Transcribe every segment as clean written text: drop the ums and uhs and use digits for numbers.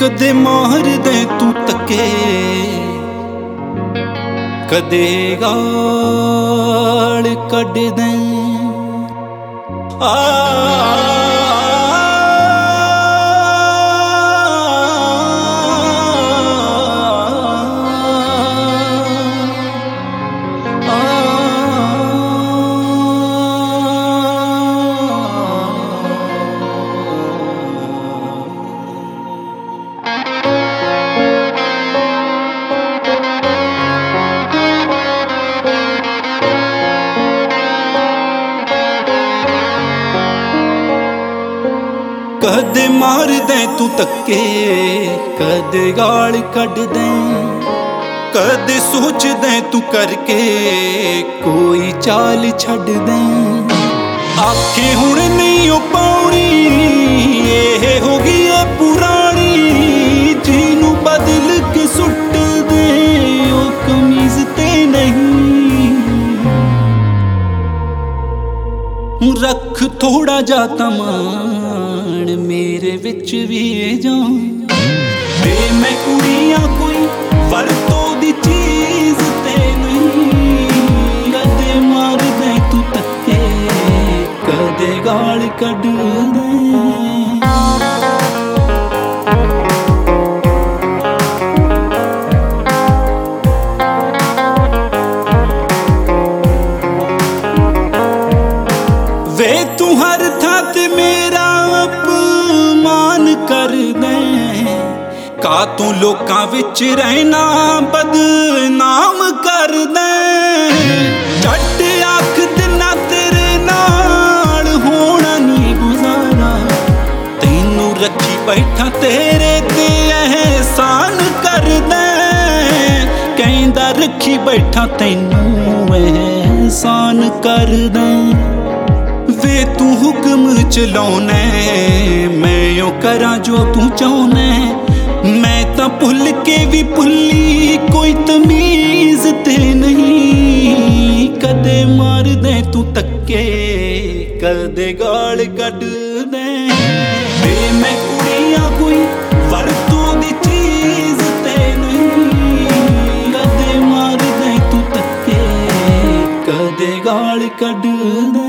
ਕਦੇ ਮਾਰਦੇ ਤੂੰ ਤੱਕੇ, ਕਦੇ ਗਾਲ ਕੱਢਦੇ ਕਦੇ ਮਾਰਦੇ ਤੂੰ ਤੱਕੇ, ਕਦੇ ਗਾਲ ਕੱਢਦੇ, ਕਦੇ ਸੋਚਦੇ ਤੂੰ ਕਰਕੇ ਕੋਈ ਚਾਲ ਛੱਡਦੇ। ਆਖੇ ਹੁਣ ਨਹੀਂ ਉਹ ਪਾਉਣੀ, ਇਹ ਹੋ ਗਈ ਏ ਪੁਰਾਣੀ, ਜਿਹਨੂੰ ਬਦਲ ਕੇ ਸੁੱਟ ਦੇ ਉਹ ਕਮੀਜ਼ ਤੇ ਨਹੀਂ। ਰੱਖ ਥੋੜਾ ਜਾ ਤਮਾਨ ਮੇਰੇ ਵਿੱਚ ਵੀ ਜਾਨ, ਵੇ ਮੈਂ ਕੁੜੀਆਂ ਕੋਈ ਵਰਤੋਂ ਦੀ ਚੀਜ਼ ਤੇ ਨਹੀਂ। ਕਦੇ ਮਾਰਦੇ ਤੂੰ ਤੱਕੇ, ਕਦੇ ਗਾਲ ਕੱਢਦੇ। ਵੇ ਤੂੰ ਹਰ ਥਾਂ ਤੇ ਮੇਰਾ ਅਪਮਾਨ ਕਰਦਾ, ਕਾ ਤੂੰ ਲੋਕਾਂ ਵਿੱਚ ਰਹਿਣਾ ਬਦਨਾਮ ਕਰਦਾ। ਝੱਟ ਆਖ ਦਿਨਾ ਤੇਰੇ ਨਾਲ ਹੋਣਾ ਨੀ ਗੁਜ਼ਾਰਾ, ਤੈਨੂੰ ਰੱਖੀ ਬੈਠਾ ਤੇਰੇ ਤੇ ਅਹਿਸਾਨ ਕਰਦਾ। ਕਹਿੰਦਾ ਰੱਖੀ ਬੈਠਾ ਤੈਨੂੰ ਅਹਿਸਾਨ ਕਰਦਾ। ਵੇ ਤੂੰ ਹੁਕਮ ਚਲਾਉਣੇ, ਮੈਂ ਉਹ ਕਰਾਂ ਜੋ ਤੂੰ ਚਾਹੁੰਦਾ। ਮੈਂ ਤਾਂ ਭੁੱਲ ਕੇ ਵੀ ਭੁੱਲੀ ਕੋਈ ਤਮੀਜ਼ ਤੇ ਨਹੀਂ। ਕਦੇ ਮਾਰਦੇ ਤੂੰ ਤੱਕੇ, ਕਦੇ ਗਾਲ ਕੱਢਦੇ। ਵੇ ਮੈਂ ਕੁੜੀਆਂ ਕੋਈ ਵਰਤੋਂ ਦੀ ਚੀਜ਼ ਤੇ ਨਹੀਂ। ਕਦੇ ਮਾਰਦੇ ਤੂੰ ਤੱਕੇ, ਕਦੇ ਗਾਲ ਕੱਢਦੇ।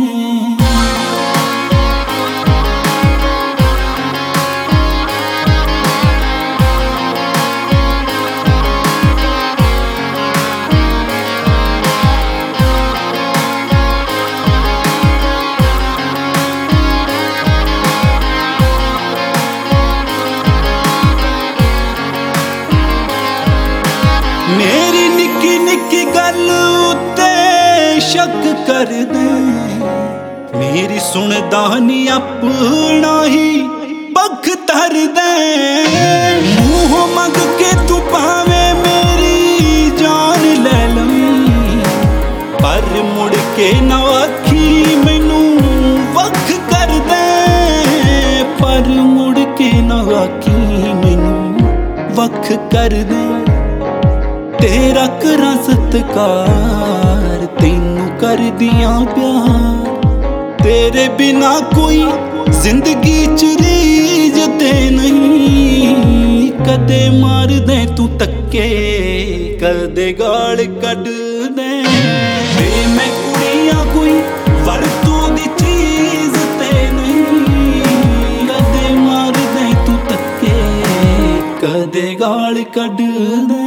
ਮੇਰੀ ਨਿੱਕੀ ਨਿੱਕੀ ਗੱਲ ਉੱਤੇ ਸ਼ੱਕ ਕਰਦੇ, ਮੇਰੀ ਸੁਣਦਾ ਨੀ ਆਪਣਾ ਹੀ ਪੱਖ ਧਰਦੇ। ਮੂੰਹੋਂ ਮੰਗ ਕੇ ਤੂੰ ਭਾਵੇਂ ਮੇਰੀ ਜਾਨ ਲੈ ਲਵੀਂ, ਪਰ ਮੁੜ ਕੇ ਨਾ ਆਖੀ ਮੈਨੂੰ ਵੱਖ ਕਰਦੇ। ਪਰ ਮੁੜ ਕੇ ਨਾ ਆਖੀ ਮੈਨੂੰ ਵੱਖ ਕਰਦੇ। ਤੇਰਾ ਕਰਾਂ ਸਤਿਕਾਰ, ਤੈਨੂੰ ਕਰਦੀਆਂ ਪਿਆਰ। ਤੇਰੇ ਬਿਨਾ ਕੋਈ ਜ਼ਿੰਦਗੀ ਚ ਰੀਝ ਤੇ ਨਹੀਂ। ਕਦੇ ਮਾਰਦੇ ਤੂੰ ਤੱਕੇ, ਕਦੇ ਗਾਲ ਕੱਢਦੇ। ਵੇ ਮੈਂ ਕੁੜੀਆਂ ਕੋਈ ਵਰਤੋਂ ਦੀ ਚੀਜ਼ ਤੇ ਨਹੀਂ। ਕਦੇ ਮਾਰਦੇ ਤੂੰ ਤੱਕੇ, ਕਦੇ ਗਾਲ ਕੱਢਦੇ।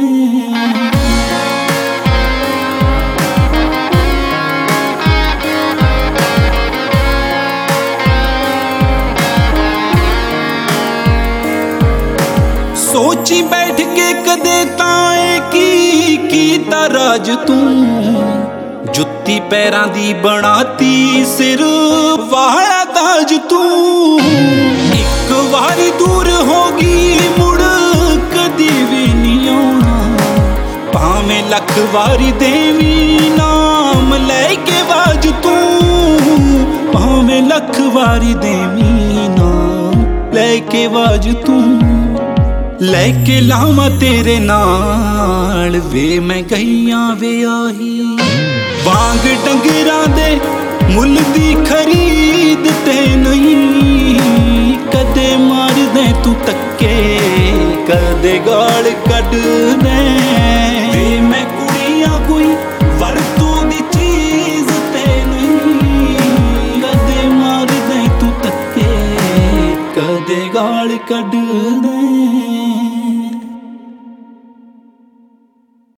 ਸੋਚੀ ਬੈਠ ਕੇ ਕਦੇ ਤਾਂ ਇਹ ਕੀ ਕੀਤਾ ਰਾਜ ਤੂੰ। ਜੁੱਤੀ ਪੈਰਾਂ ਦੀ ਬਣਾਤੀ ਸਿਰ ਵਾਲਾ ਤਾਜ ਤੂੰ। ਇੱਕ ਵਾਰੀ ਦੂਰ ਹੋ ਗਈ ਮੁੜ ਕਦੀ ਵੀ ਨਹੀਂ ਆਉਣਾ, ਭਾਵੇਂ ਲੱਖ ਵਾਰੀ ਦੇਵੀਂ ਨਾਮ ਲੈ ਕੇ ਬਾਜ ਤੂੰ। ਭਾਵੇਂ ਲੱਖ ਵਾਰੀ ਦੇਵੀਂ ਨਾਮ ਲੈ ਕੇ ਬਾਜ ਤੂੰ। ਲੈ ਕੇ ਲਾਵਾਂ ਤੇਰੇ ਨਾਲ ਵੇ ਮੈਂ ਗਈਆਂ ਵਿਆਹੀ, ਵਾਂਗ ਡੰਗਰਾਂ ਦੇ ਮੁੱਲ ਦੀ ਖਰੀਦ ਤੇ ਨਹੀਂ। ਕਦੇ ਮਾਰਦੇ ਤੂੰ ਤੱਕ ਕੇ ਕਦੇ ਗਾਲ ਕੱਢਦੇ ਵੇ ਮੈਂ ਕੁੜੀਆਂ ਕੋਈ ਵਰਤੋਂ ਦੀ ਚੀਜ਼ ਤੇ ਨਹੀਂ ਕਦੇ ਮਾਰਦੇ ਤੂੰ ਧੱਕੇ ਕਦੇ ਗਾਲ ਕੱਢਦੇ